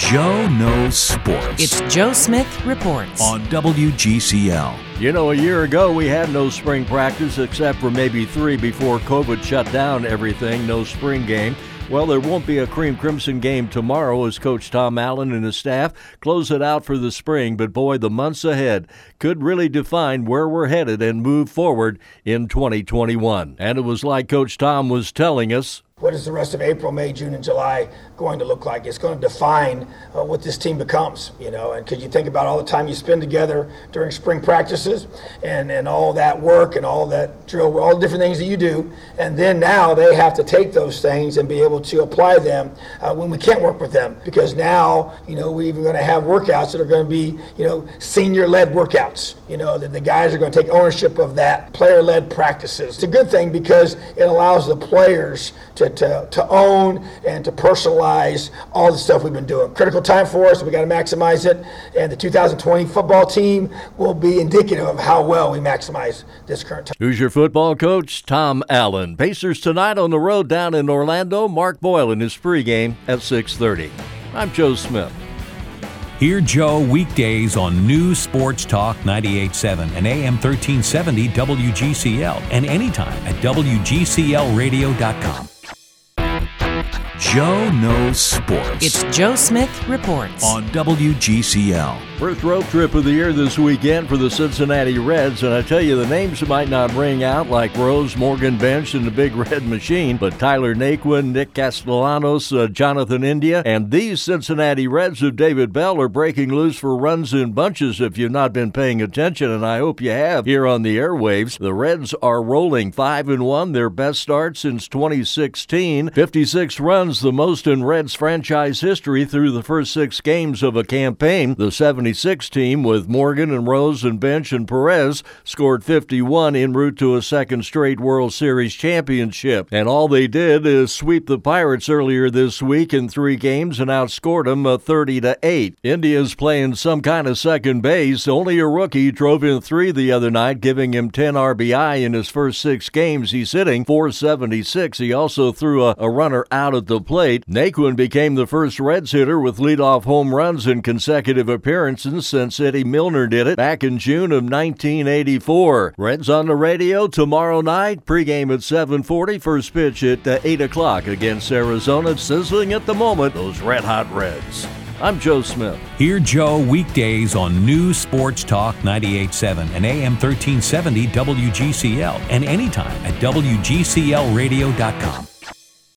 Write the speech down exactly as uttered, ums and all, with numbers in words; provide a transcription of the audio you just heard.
Joe Knows Sports. It's Joe Smith Reports on W G C L. You know, a year ago we had no spring practice except for maybe three before COVID shut down everything. No spring game. Well, there won't be a Cream Crimson game tomorrow as Coach Tom Allen and his staff close it out for the spring. But boy, the months ahead could really define where we're headed and move forward in twenty twenty-one. And it was like Coach Tom was telling us. What is the rest of April, May, June, and July going to look like? It's going to define uh, what this team becomes, you know, and because you think about all the time you spend together during spring practices and, and all that work and all that drill, all the different things that you do, and then now they have to take those things and be able to apply them uh, when we can't work with them, because now, you know, we're even going to have workouts that are going to be, you know, senior-led workouts, you know, that the guys are going to take ownership of that, player-led practices. It's a good thing because it allows the players to To, to own and to personalize all the stuff we've been doing. Critical time for us, we got to maximize it, and the two thousand twenty football team will be indicative of how well we maximize this current time. Who's your football coach? Tom Allen. Pacers tonight on the road down in Orlando. Mark Boyle in his pregame at six thirty. I'm Joe Smith. Hear Joe weekdays on News Sports Talk ninety-eight point seven and A M thirteen seventy W G C L, and anytime at W G C L radio dot com. Joe Knows Sports. It's Joe Smith Reports on W G C L. First road trip of the year this weekend for the Cincinnati Reds, and I tell you, the names might not ring out like Rose, Morgan Bench, and the Big Red Machine, but Tyler Naquin, Nick Castellanos, uh, Jonathan India, and these Cincinnati Reds of David Bell are breaking loose for runs in bunches if you've not been paying attention, and I hope you have here on the airwaves. The Reds are rolling five and one, their best start since twenty sixteen. fifty-six runs, the most in Reds franchise history through the first six games of a campaign. The seventy-six team with Morgan and Rose and Bench and Perez scored fifty-one en route to a second straight World Series championship. And all they did is sweep the Pirates earlier this week in three games and outscored them uh, thirty to eight. India's playing some kind of second base. Only a rookie drove in three the other night, giving him ten R B I in his first six games. He's hitting four seventy-six. He also threw a, a runner out at the plate. Naquin became the first Reds hitter with leadoff home runs in consecutive appearances since Eddie Milner did it back in June of nineteen eighty-four. Reds on the radio tomorrow night. Pregame at seven forty. First pitch at uh, eight o'clock against Arizona. Sizzling at the moment, those red-hot Reds. I'm Joe Smith. Hear Joe weekdays on News Sports Talk ninety-eight point seven and A M thirteen seventy W G C L, and anytime at W G C L radio dot com.